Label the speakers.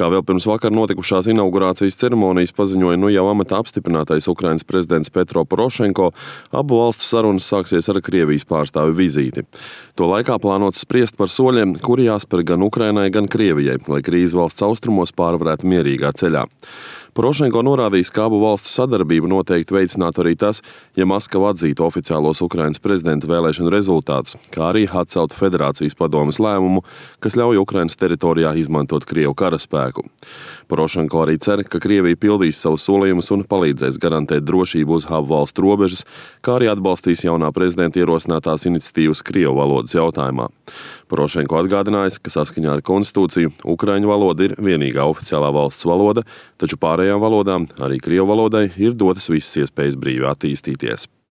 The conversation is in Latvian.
Speaker 1: Kā vēl pirms vakar notikušās inaugurācijas ceremonijas paziņoja jau amatā apstiprinātais Ukrainas prezidents Petro Porošenko, abu valstu sarunas sāksies ar Krievijas pārstāvju vizīti. To laikā plānots spriest par soļiem, kuri jāspēr gan Ukrainai, gan Krievijai, lai krīze valsts austrumos pārvarētu mierīgā ceļā. Porošenko norādījis, ka abu valstu sadarbību noteikti veicinātu arī tas, ja Maskava atzītu oficiālos Ukrainas prezidenta vēlēšanu rezultātus, kā arī atceltu Federācijas padomes lēmumu, kas ļauj Ukrainas teritorijā izmantot Krievu karaspēku. Porošenko arī cer, ka Krievija pildīs savus solījumus un palīdzēs garantēt drošību uz abu valstu robežas, kā arī atbalstīs jaunā prezidenta ierosinātās iniciatīvas Krievu valodas jautājumā. Porošenko atgādinājis, ka saskaņā ar konstitūciju ukraiņu valoda ir vienīgā oficiālā valsts valoda, taču pārējām valodām, arī Krievu valodai, ir dotas visas iespējas brīvi attīstīties.